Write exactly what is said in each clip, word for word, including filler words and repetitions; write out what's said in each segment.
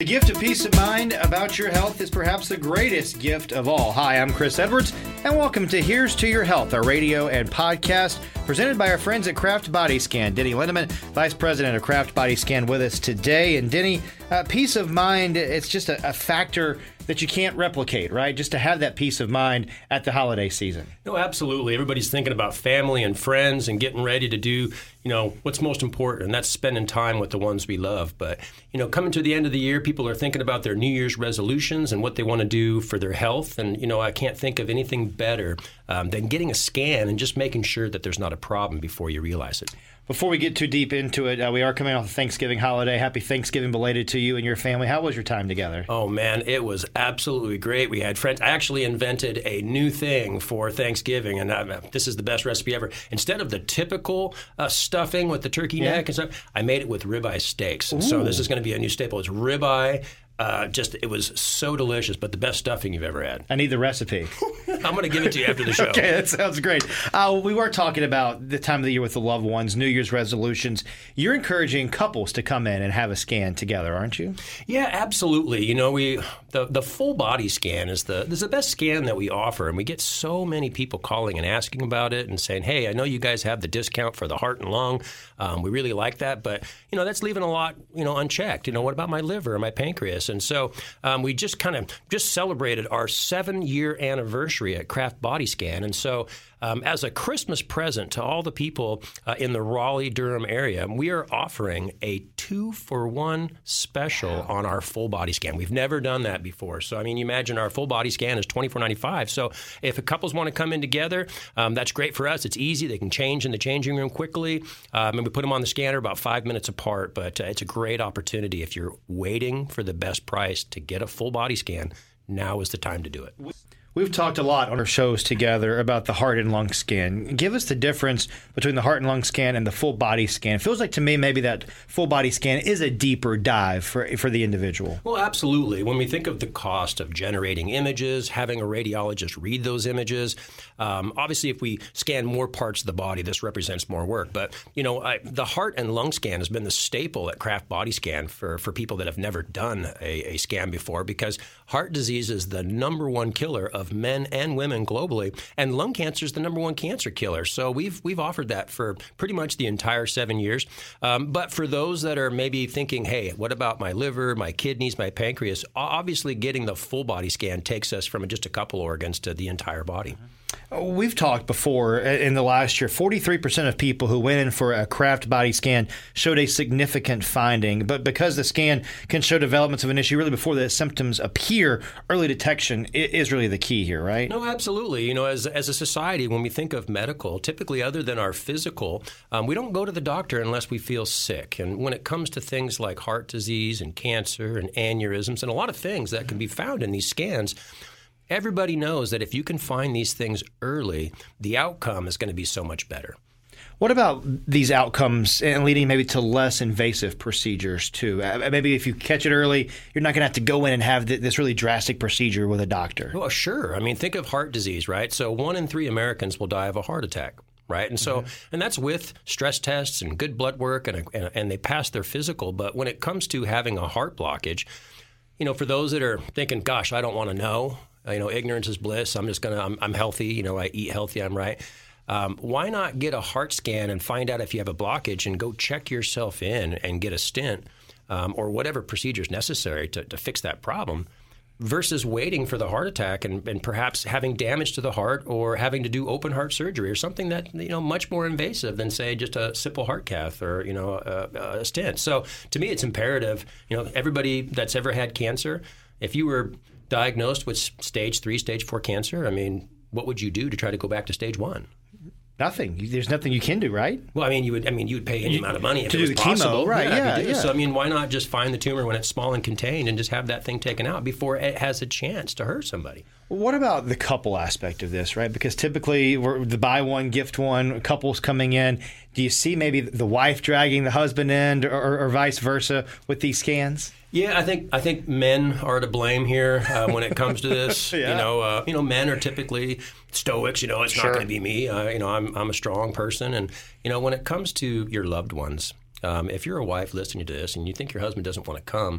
gift of peace of mind about your health is perhaps the greatest gift of all. Hi, I'm Chris Edwards, and welcome to Here's to Your Health, our radio and podcast presented by our friends at Kraft Body Scan. Denny Lindeman, Vice President of Kraft Body Scan, with us today. And Denny, uh, peace of mind, it's just a, a factor that you can't replicate, right? Just to have that peace of mind at the holiday season. No, absolutely. Everybody's thinking about family and friends and getting ready to do, you know, what's most important, and that's spending time with the ones we love. But, you know, coming to the end of the year, people are thinking about their New Year's resolutions and what they want to do for their health. And, you know, I can't think of anything better um, than getting a scan and just making sure that there's not a problem before you realize it. Before we get too deep into it, uh, we are coming off the Thanksgiving holiday. Happy Thanksgiving belated to you and your family. How was your time together? Oh, man, it was absolutely great. We had friends. I actually invented a new thing for Thanksgiving, and I, this is the best recipe ever. Instead of the typical uh, stuffing with the turkey yeah. neck and stuff, I made it with ribeye steaks. Ooh. So this is going to be a new staple. It's ribeye. Uh, just, it was so delicious, but the best stuffing you've ever had. I need the recipe. I'm going to give it to you after the show. Okay, that sounds great. Uh, we were talking about the time of the year with the loved ones, New Year's resolutions. You're encouraging couples to come in and have a scan together, aren't you? Yeah, absolutely. You know, we the the full body scan is the is the best scan that we offer, and we get so many people calling and asking about it and saying, "Hey, I know you guys have the discount for the heart and lung. Um, we really like that, but you know, that's leaving a lot, you know, unchecked. You know, what about my liver or my pancreas?" And so um, we just kind of just celebrated our seven-year anniversary at Kraft Body Scan. And so um, as a Christmas present to all the people uh, in the Raleigh-Durham area, we are offering a two-for-one special on our full body scan. We've never done that before. So, I mean, you imagine our full body scan is twenty-four ninety-five. So if a couples want to come in together, um, that's great for us. It's easy. They can change in the changing room quickly. Um, and we put them on the scanner about five minutes apart. But uh, it's a great opportunity. If you're waiting for the best price to get a full body scan, now is the time to do it. We've talked a lot on our shows together about the heart and lung scan. Give us the difference between the heart and lung scan and the full body scan. It feels like to me maybe that full body scan is a deeper dive for for the individual. Well, absolutely. When we think of the cost of generating images, having a radiologist read those images, um, obviously if we scan more parts of the body, this represents more work. But, you know, I, the heart and lung scan has been the staple at Kraft Body Scan for, for people that have never done a, a scan before, because heart disease is the number one killer of of men and women globally, and lung cancer is the number one cancer killer. So we've we've offered that for pretty much the entire seven years. Um, but for those that are maybe thinking, hey, what about my liver, my kidneys, my pancreas? Obviously, getting the full body scan takes us from just a couple organs to the entire body. We've talked before in the last year, forty-three percent of people who went in for a Kraft Body Scan showed a significant finding. But because the scan can show developments of an issue really before the symptoms appear, early detection is really the key here, right? No, absolutely. You know, as as a society, when we think of medical, typically other than our physical, um, we don't go to the doctor unless we feel sick. And when it comes to things like heart disease and cancer and aneurysms and a lot of things that can be found in these scans, everybody knows that if you can find these things early, the outcome is going to be so much better. What about these outcomes and leading maybe to less invasive procedures too? Uh, maybe if you catch it early, you're not going to have to go in and have th- this really drastic procedure with a doctor. Well, sure. I mean, think of heart disease, right? So one in three Americans will die of a heart attack. Right. And so, mm-hmm. and that's with stress tests and good blood work, and, and and they pass their physical. But when it comes to having a heart blockage, you know, for those that are thinking, gosh, I don't want to know, you know, ignorance is bliss. I'm just going to, I'm, I'm healthy. You know, I eat healthy. I'm right. Um, why not get a heart scan and find out if you have a blockage and go check yourself in and get a stent um, or whatever procedure is necessary to, to fix that problem, versus waiting for the heart attack and, and perhaps having damage to the heart or having to do open heart surgery or something that, you know, much more invasive than, say, just a simple heart cath or, you know, a, a stent. So to me, it's imperative, you know, everybody that's ever had cancer, if you were diagnosed with stage three, stage four cancer, I mean, what would you do to try to go back to stage one? Nothing. There's nothing you can do, right? Well, I mean, you would. I mean, you would pay any amount of money if to it was do the possible, chemo, right? Yeah, yeah, yeah. So, I mean, why not just find the tumor when it's small and contained and just have that thing taken out before it has a chance to hurt somebody? What about the couple aspect of this, right? Because typically, we're the buy one, gift one, couples coming in. Do you see maybe the wife dragging the husband in, or, or, or vice versa with these scans? Yeah, I think I think men are to blame here uh, when it comes to this. yeah. You know, uh, you know, men are typically stoics. You know, it's sure. not going to be me. Uh, you know, I'm I'm a strong person, and you know, when it comes to your loved ones, um, if you're a wife listening to this and you think your husband doesn't want to come,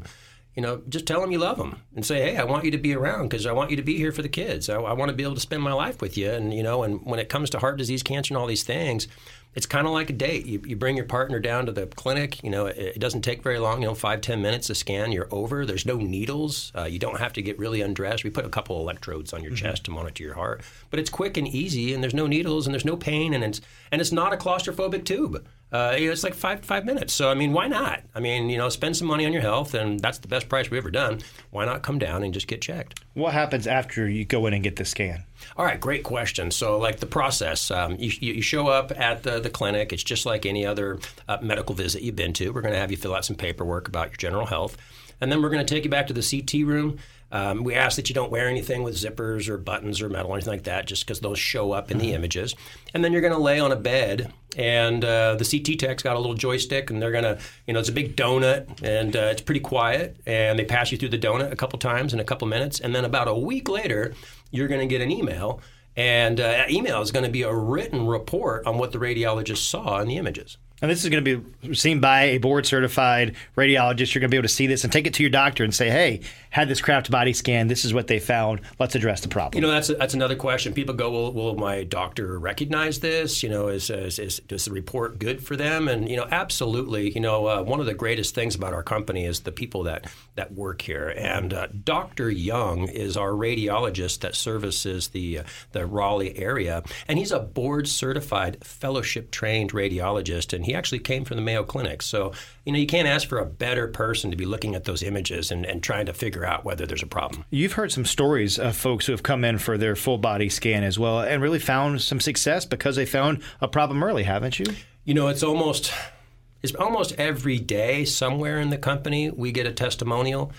you know, just tell them you love them and say, hey, I want you to be around because I want you to be here for the kids. I, I want to be able to spend my life with you. And, you know, and when it comes to heart disease, cancer, and all these things, it's kind of like a date. You, you bring your partner down to the clinic. You know, it, it doesn't take very long, you know, five, ten minutes to scan. You're over. There's no needles. Uh, you don't have to get really undressed. We put a couple electrodes on your mm-hmm. chest to monitor your heart. But it's quick and easy, and there's no needles, and there's no pain, and it's and it's not a claustrophobic tube. Uh, you know, it's like five five minutes. So, I mean, why not? I mean, you know, spend some money on your health, and that's the best price we've ever done. Why not come down and just get checked? What happens after you go in and get the scan? All right, great question. So, like the process, um, you, you show up at the, the clinic. It's just like any other uh, medical visit you've been to. We're going to have you fill out some paperwork about your general health. And then we're going to take you back to the C T room. Um, we ask that you don't wear anything with zippers or buttons or metal or anything like that, just because those show up in the images. And then you're going to lay on a bed, and uh, the C T tech's got a little joystick, and they're going to, you know, it's a big donut, and uh, it's pretty quiet, and they pass you through the donut a couple times in a couple minutes, and then about a week later, you're going to get an email, and uh, that email is going to be a written report on what the radiologist saw in the images. And this is going to be seen by a board-certified radiologist. You're going to be able to see this and take it to your doctor and say, hey, had this Kraft body scan. This is what they found. Let's address the problem. You know, that's a, that's another question. People go, well, will my doctor recognize this? You know, is, is, is, is the report good for them? And, you know, absolutely. You know, uh, one of the greatest things about our company is the people that, that work here. And uh, Doctor Young is our radiologist that services the, uh, the Raleigh area. And he's a board-certified, fellowship-trained radiologist. And he He actually came from the Mayo Clinic. So, you know, you can't ask for a better person to be looking at those images and, and trying to figure out whether there's a problem. You've heard some stories of folks who have come in for their full body scan as well and really found some success because they found a problem early, haven't you? You know, it's almost it's almost every day somewhere in the company we get a testimonial.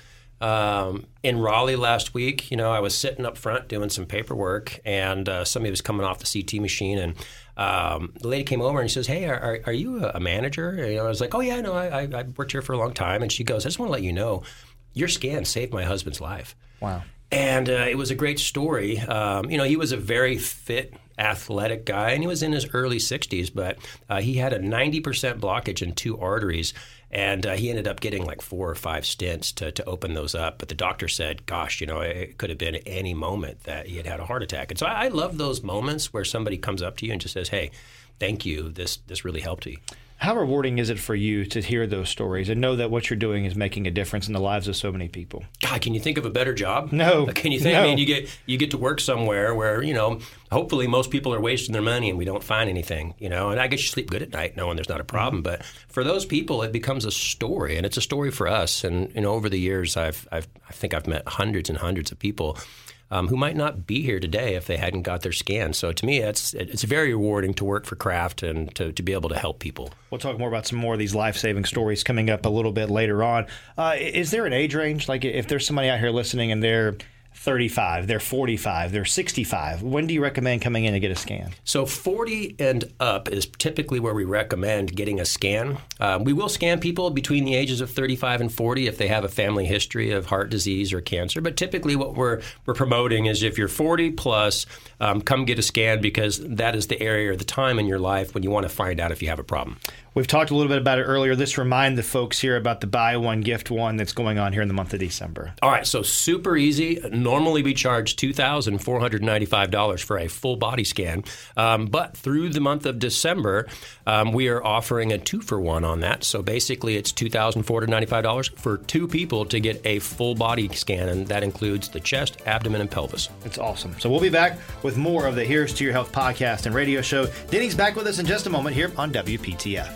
Um, in Raleigh last week, you know, I was sitting up front doing some paperwork, and uh, somebody was coming off the C T machine, and um, the lady came over and she says, "Hey, are, are you a manager?" And, you know, I was like, "Oh yeah, no, I, I worked here for a long time." And she goes, "I just want to let you know, your scan saved my husband's life." Wow. And uh, it was a great story. Um, you know, he was a very fit, athletic guy, and he was in his early sixties, but uh, he had a ninety percent blockage in two arteries. And uh, he ended up getting like four or five stents to, to open those up. But the doctor said, gosh, you know, it could have been any moment that he had had a heart attack. And so I, I love those moments where somebody comes up to you and just says, hey, thank you. This this really helped me. How rewarding is it for you to hear those stories and know that what you're doing is making a difference in the lives of so many people? God, can you think of a better job? No. Can you think? No. I mean, you get you get to work somewhere where, you know, hopefully most people are wasting their money and we don't find anything, you know. And I guess you sleep good at night knowing there's not a problem. Mm-hmm. But for those people, it becomes a story, and it's a story for us. And you know, over the years, I've I've I think I've met hundreds and hundreds of people Um, who might not be here today if they hadn't got their scan. So to me, it's it's very rewarding to work for Kraft and to, to be able to help people. We'll talk more about some more of these life-saving stories coming up a little bit later on. Uh, is there an age range? Like if there's somebody out here listening and they're thirty-five, they're forty-five, they're sixty-five, when do you recommend coming in to get a scan? So forty and up is typically where we recommend getting a scan. Um, we will scan people between the ages of thirty-five and forty if they have a family history of heart disease or cancer. But typically what we're we're promoting is if you're forty plus, um, come get a scan because that is the area or the time in your life when you want to find out if you have a problem. We've talked a little bit about it earlier. Let's remind the folks here about the buy one, gift one that's going on here in the month of December. All right, so super easy. Normally we charge two thousand four hundred ninety-five dollars for a full body scan. Um, but through the month of December, um, we are offering a two for one on that. So basically it's two thousand four hundred ninety-five dollars for two people to get a full body scan, and that includes the chest, abdomen, and pelvis. It's awesome. So we'll be back with more of the Here's to Your Health podcast and radio show. Denny's back with us in just a moment here on W P T F.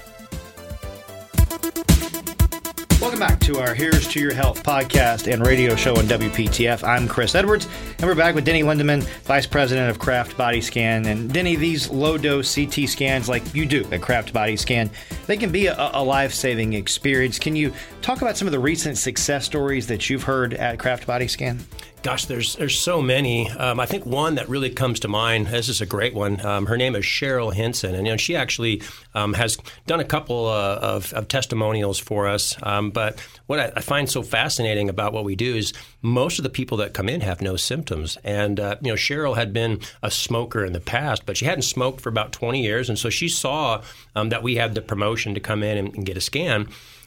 Welcome back to our Here's to Your Health podcast and radio show on W P T F. I'm Chris Edwards, and we're back with Denny Lindeman, Vice President of Kraft Body Scan. And Denny, these low-dose C T scans like you do at Kraft Body Scan, they can be a, a life-saving experience. Can you talk about some of the recent success stories that you've heard at Kraft Body Scan? Gosh, there's there's so many. Um, I think one that really comes to mind, this is a great one. Um, her name is Cheryl Henson, and you know, she actually um, has done a couple uh, of, of testimonials for us. Um, but what I, I find so fascinating about what we do is most of the people that come in have no symptoms. And uh, you know, Cheryl had been a smoker in the past, but she hadn't smoked for about twenty years, and so she saw um, that we had the promotion to come in and, and get a scan.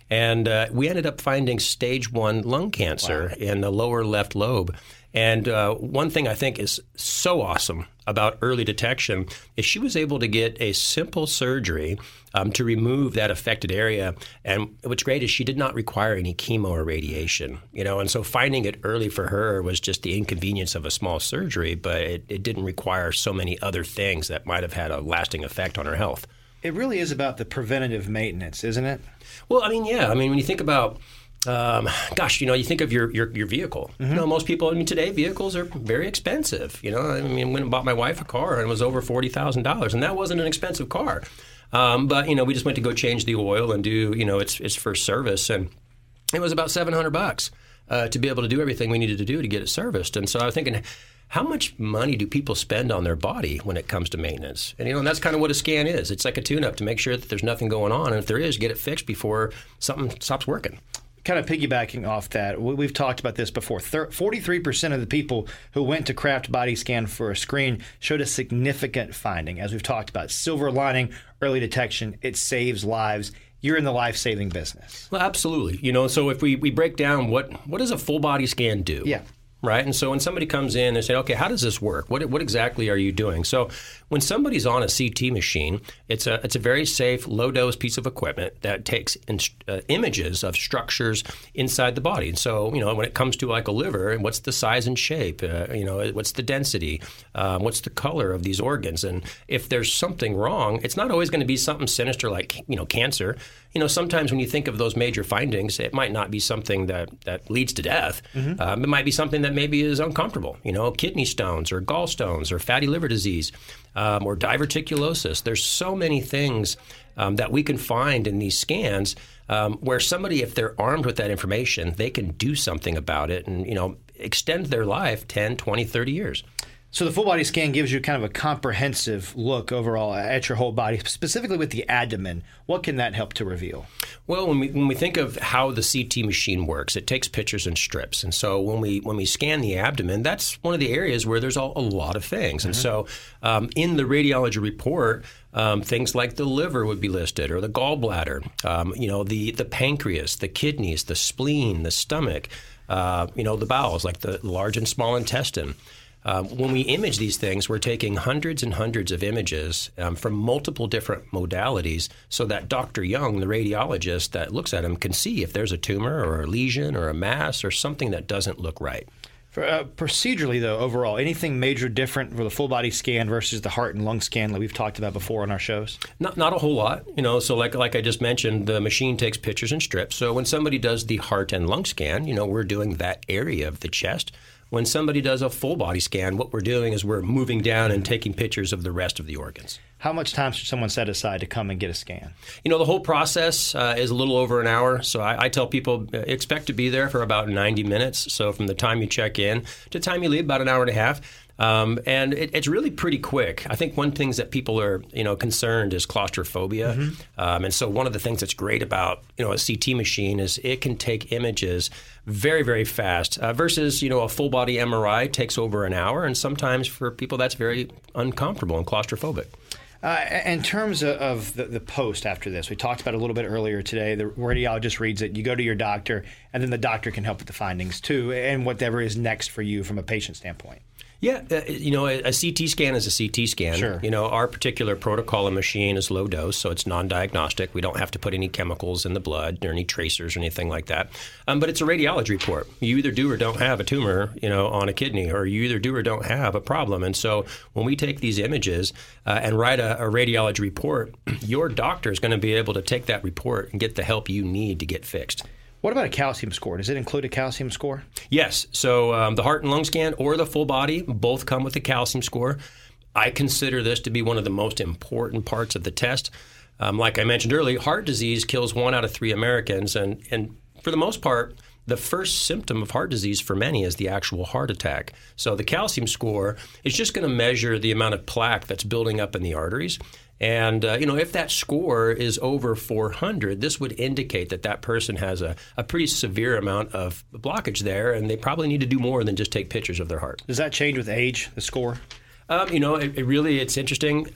And uh, we ended up finding stage one lung cancer wow. in the lower left lobe. And uh, one thing I think is so awesome about early detection is she was able to get a simple surgery um, to remove that affected area. And what's great is she did not require any chemo or radiation, you know. And so finding it early for her was just the inconvenience of a small surgery, but it, it didn't require so many other things that might have had a lasting effect on her health. It really is about the preventative maintenance, isn't it? Well, I mean, yeah. I mean, when you think about Um, gosh, you know, you think of your your, your vehicle. Mm-hmm. You know, most people, I mean, today vehicles are very expensive. You know, I mean, I went and bought my wife a car and it was over forty thousand dollars, and that wasn't an expensive car. Um, but, you know, we just went to go change the oil and do, you know, its its first service, and it was about seven hundred bucks uh, to be able to do everything we needed to do to get it serviced. And so I was thinking, how much money do people spend on their body when it comes to maintenance? And, you know, and that's kind of what a scan is. It's like a tune-up to make sure that there's nothing going on, and if there is, get it fixed before something stops working. Kind of piggybacking off that, we've talked about this before. forty-three percent of the people who went to Kraft Body Scan for a screen showed a significant finding. As we've talked about, silver lining, early detection, it saves lives. You're in the life-saving business. Well, absolutely. You know, so if we, we break down what, what does a full body scan do? Yeah. Right? And so when somebody comes in and say, okay, how does this work? What what exactly are you doing? So when somebody's on a C T machine, it's a it's a very safe, low-dose piece of equipment that takes in, uh, images of structures inside the body. And so, you know, when it comes to like a liver, what's the size and shape? Uh, you know, what's the density? Um, what's the color of these organs? And if there's something wrong, it's not always going to be something sinister like, you know, cancer. You know, sometimes when you think of those major findings, it might not be something that, that leads to death. Mm-hmm. Um, it might be something that maybe is uncomfortable, you know, kidney stones or gallstones or fatty liver disease um, or diverticulosis. There's so many things um, that we can find in these scans um, where somebody, if they're armed with that information, they can do something about it and, you know, extend their life ten, twenty, thirty years. So the full body scan gives you kind of a comprehensive look overall at your whole body, specifically with the abdomen. What can that help to reveal? Well, when we when we think of how the C T machine works, it takes pictures in strips. And so when we when we scan the abdomen, that's one of the areas where there's a, a lot of things. Mm-hmm. And so um, in the radiology report, um, things like the liver would be listed, or the gallbladder, um, you know, the, the pancreas, the kidneys, the spleen, the stomach, uh, you know, the bowels, like the large and small intestine. Um, when we image these things, we're taking hundreds and hundreds of images um, from multiple different modalities so that Doctor Young, the radiologist that looks at them, can see if there's a tumor or a lesion or a mass or something that doesn't look right. For, uh, procedurally, though, overall, anything major different for the full-body scan versus the heart and lung scan that we've talked about before on our shows? Not not a whole lot. You know, so like like I just mentioned, the machine takes pictures in strips. So when somebody does the heart and lung scan, you know, we're doing that area of the chest. When somebody does a full body scan, what we're doing is we're moving down and taking pictures of the rest of the organs. How much time should someone set aside to come and get a scan? You know, the whole process uh, is a little over an hour. So I, I tell people uh, expect to be there for about ninety minutes. So from the time you check in to the time you leave, about an hour and a half. Um, and it, it's really pretty quick. I think one thing that people are, you know, concerned is claustrophobia. Mm-hmm. Um, and so one of the things that's great about, you know, a C T machine is it can take images very, very fast uh, versus, you know, a full body M R I takes over an hour. And sometimes for people that's very uncomfortable and claustrophobic. Uh, in terms of, of the, the post after this, we talked about it a little bit earlier today. The radiologist reads it. You go to your doctor, and then the doctor can help with the findings too, and whatever is next for you from a patient standpoint. Yeah, uh, you know, a, a C T scan is a C T scan. Sure. You know, our particular protocol and machine is low dose, so it's non-diagnostic. We don't have to put any chemicals in the blood or any tracers or anything like that. Um, but it's a radiology report. You either do or don't have a tumor, you know, on a kidney, or you either do or don't have a problem. And so when we take these images uh, and write a, a radiology report, your doctor is going to be able to take that report and get the help you need to get fixed. What about a calcium score? Does it include a calcium score? Yes. So um, the heart and lung scan or the full body both come with a calcium score. I consider this to be one of the most important parts of the test. Um, like I mentioned earlier, heart disease kills one out of three Americans. And, and for the most part, the first symptom of heart disease for many is the actual heart attack. So the calcium score is just going to measure the amount of plaque that's building up in the arteries. And, uh, you know, if that score is over four hundred, this would indicate that that person has a, a pretty severe amount of blockage there, and they probably need to do more than just take pictures of their heart. Does that change with age, the score? Um, you know, it, it really, it's interesting.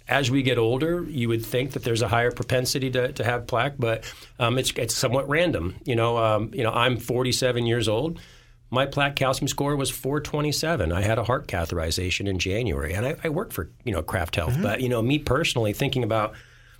as we get older, you would think that there's a higher propensity to, to have plaque, but um, it's it's somewhat random. You know, um, you know, I'm forty-seven years old. My plaque calcium score was four twenty-seven. I had a heart catheterization in January, and I, I work for, you know, Kraft Health. Mm-hmm. But, you know, me personally thinking about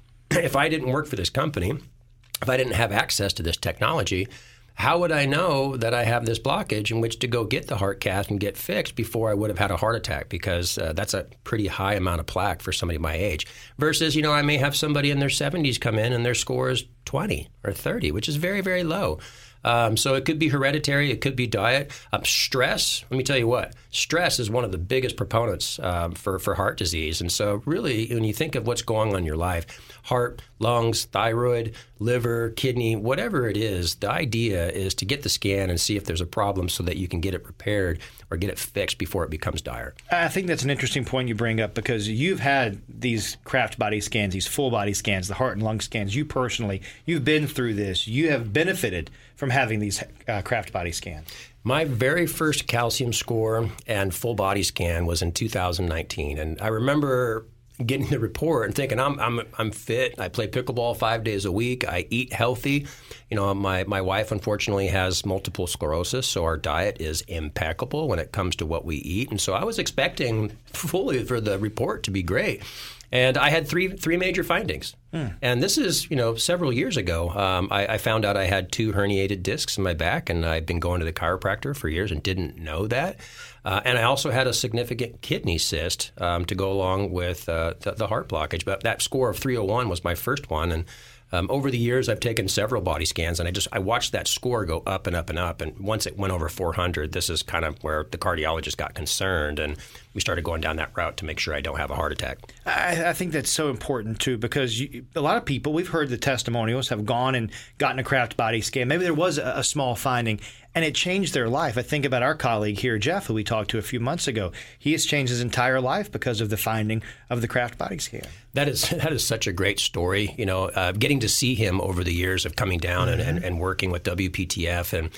if I didn't work for this company, if I didn't have access to this technology, how would I know that I have this blockage in which to go get the heart cath and get fixed before I would have had a heart attack? Because uh, that's a pretty high amount of plaque for somebody my age. Versus, you know, I may have somebody in their seventies come in and their score is twenty or thirty, which is very, very low. Um, so it could be hereditary. It could be diet. Um, stress, let me tell you what, stress is one of the biggest proponents um, for, for heart disease. And so really, when you think of what's going on in your life, heart, lungs, thyroid, liver, kidney, whatever it is, the idea is to get the scan and see if there's a problem so that you can get it repaired or get it fixed before it becomes dire. I think that's an interesting point you bring up because you've had these Kraft body scans, these full body scans, the heart and lung scans. You personally, you've been through this. You have benefited from having these uh, Kraft body scans. My very first calcium score and full body scan was in two thousand nineteen. And I remember getting the report and thinking, I'm I'm I'm fit. I play pickleball five days a week. I eat healthy. You know, my, my wife, unfortunately, has multiple sclerosis, so our diet is impeccable when it comes to what we eat. And so I was expecting fully for the report to be great. And I had three three major findings. Mm. And this is, you know, several years ago. Um, I, I found out I had two herniated discs in my back, and I've been going to the chiropractor for years and didn't know that. Uh, and I also had a significant kidney cyst um, to go along with uh, the, the heart blockage. But that score of three oh one was my first one. And Um, over the years, I've taken several body scans, and I just I watched that score go up and up and up. And once it went over four hundred, this is kind of where the cardiologist got concerned, and we started going down that route to make sure I don't have a heart attack. I, I think that's so important, too, because you, a lot of people, we've heard the testimonials, have gone and gotten a Kraft body scan. Maybe there was a, a small finding, and it changed their life. I think about our colleague here, Jeff, who we talked to a few months ago. He has changed his entire life because of the finding of the Kraft body scan. That is that is such a great story. You know, uh, getting to see him over the years of coming down mm-hmm. and, and, and working with W P T F and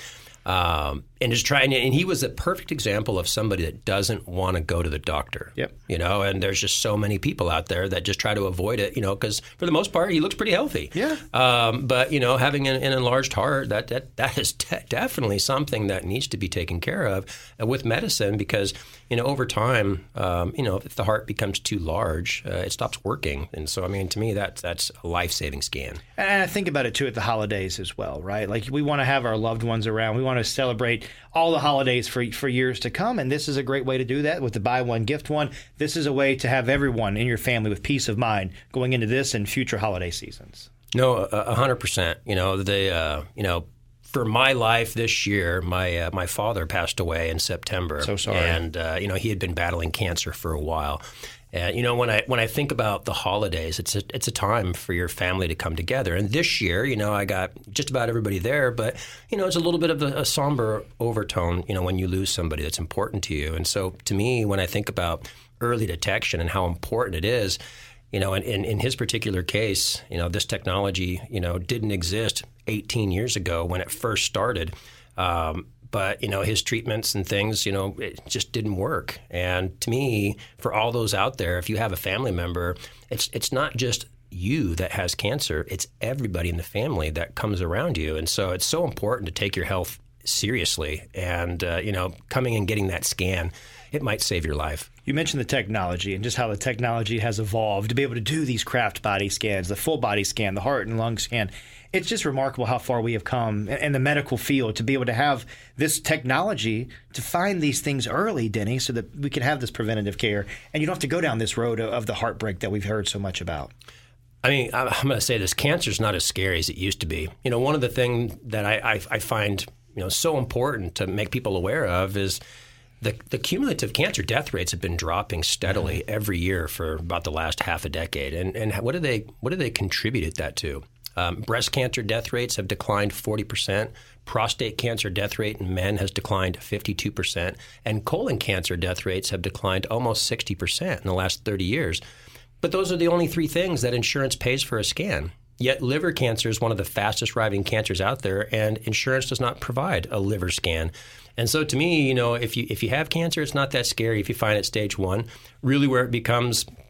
um, and just trying. And he was a perfect example of somebody that doesn't want to go to the doctor. Yep. You know, and there's just so many people out there that just try to avoid it. You know, because for the most part, he looks pretty healthy. Yeah. Um, but you know, having an, an enlarged heart, that that that is de- definitely something that needs to be taken care of uh, with medicine because. You know, over time, um, you know, if the heart becomes too large, uh, it stops working. And so, I mean, to me, that, that's a life-saving scan. And I think about it, too, at the holidays as well, right? Like, we want to have our loved ones around. We want to celebrate all the holidays for for years to come. And this is a great way to do that with the buy one, gift one. This is a way to have everyone in your family with peace of mind going into this and future holiday seasons. No, a hundred percent. You know, they, uh, you know, for my life this year, my uh, my father passed away in September. So sorry. And uh, you know, he had been battling cancer for a while. And you know, when I when I think about the holidays, it's a it's a time for your family to come together. And this year, you know, I got just about everybody there, but you know, it's a little bit of a, a somber overtone. You know, when you lose somebody that's important to you. And so, to me, when I think about early detection and how important it is. You know, in, in, in his particular case, you know, this technology, you know, didn't exist eighteen years ago when it first started. Um, but, you know, his treatments and things, you know, it just didn't work. And to me, for all those out there, if you have a family member, it's it's not just you that has cancer. It's everybody in the family that comes around you. And so it's so important to take your health seriously. And, uh, you know, coming and getting that scan, it might save your life. You mentioned the technology and just how the technology has evolved to be able to do these Kraft body scans, the full body scan, the heart and lung scan. It's just remarkable how far we have come in the medical field to be able to have this technology to find these things early, Denny, so that we can have this preventative care. And you don't have to go down this road of the heartbreak that we've heard so much about. I mean, I'm going to say this, cancer is not as scary as it used to be. You know, one of the things that I, I, I find, you know, so important to make people aware of is The, the cumulative cancer death rates have been dropping steadily every year for about the last half a decade. And and what do they what do they contribute that to? Um, breast cancer death rates have declined forty percent. Prostate cancer death rate in men has declined fifty-two percent. And colon cancer death rates have declined almost sixty percent in the last thirty years. But those are the only three things that insurance pays for a scan. Yet liver cancer is one of the fastest rising cancers out there, and insurance does not provide a liver scan. And so to me, you know, if you if you have cancer, it's not that scary if you find it stage one. Really where it becomes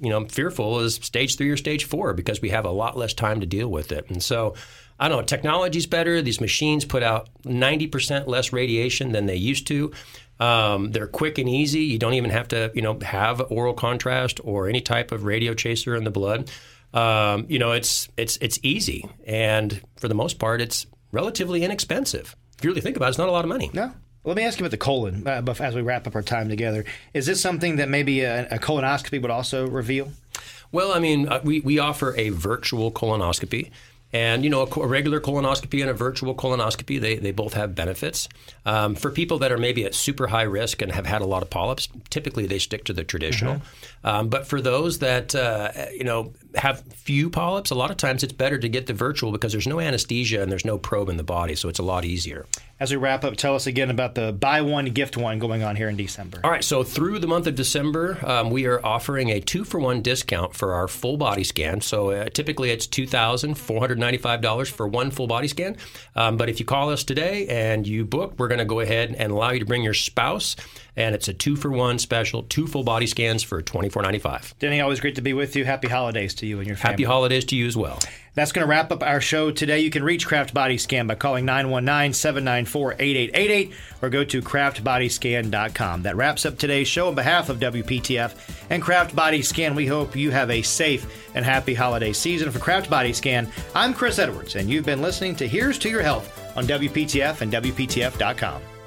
you know, fearful is stage three or stage four because we have a lot less time to deal with it. And so, I don't know, technology's better. These machines put out ninety percent less radiation than they used to. Um, they're quick and easy. You don't even have to, you know, have oral contrast or any type of radio chaser in the blood. Um, you know, it's it's it's easy, and for the most part, it's relatively inexpensive. If you really think about it, it's not a lot of money. No. Let me ask you about the colon uh, as we wrap up our time together. Is this something that maybe a, a colonoscopy would also reveal? Well, I mean, uh, we, we offer a virtual colonoscopy. And, you know, a, a regular colonoscopy and a virtual colonoscopy, they, they both have benefits. Um, for people that are maybe at super high risk and have had a lot of polyps, typically they stick to the traditional. Mm-hmm. Um, but for those that, uh, you know, have few polyps, a lot of times it's better to get the virtual because there's no anesthesia and there's no probe in the body, so it's a lot easier. As we wrap up, tell us again about the buy one, gift one going on here in December. All right, so through the month of December, um, we are offering a two-for-one discount for our full body scan. So uh, typically it's two thousand four hundred ninety-five dollars for one full body scan. Um, but if you call us today and you book, we're going to go ahead and allow you to bring your spouse. And it's a two-for-one special, two full body scans for twenty-four ninety-five. Denny, always great to be with you. Happy holidays to you and your family. Happy holidays to you as well. That's going to wrap up our show today. You can reach Craft Body Scan by calling nine one nine, seven nine four, eight eight eight eight or go to craft body scan dot com. That wraps up today's show. On behalf of W P T F and Craft Body Scan, we hope you have a safe and happy holiday season. For Craft Body Scan, I'm Chris Edwards, and you've been listening to Here's to Your Health on W P T F and W P T F dot com.